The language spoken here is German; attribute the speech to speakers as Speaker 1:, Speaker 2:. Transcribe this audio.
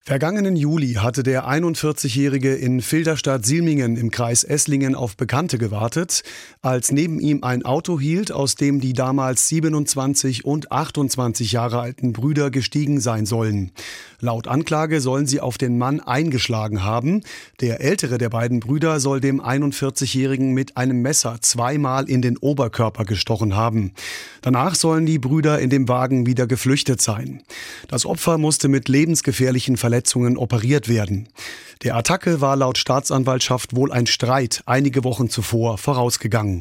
Speaker 1: Vergangenen Juli hatte der 41-Jährige in Filderstadt-Silmingen im Kreis Esslingen auf Bekannte gewartet, als neben ihm ein Auto hielt, aus dem die damals 27 und 28 Jahre alten Brüder gestiegen sein sollen. Laut Anklage sollen sie auf den Mann eingeschlagen haben. Der ältere der beiden Brüder soll dem 41-Jährigen mit einem Messer zweimal in den Oberkörper gestochen haben. Danach sollen die Brüder in dem Wagen wieder geflüchtet sein. Das Opfer musste mit lebensgefährlichen Verletzungen operiert werden. Der Attacke war laut Staatsanwaltschaft wohl ein Streit einige Wochen zuvor vorausgegangen.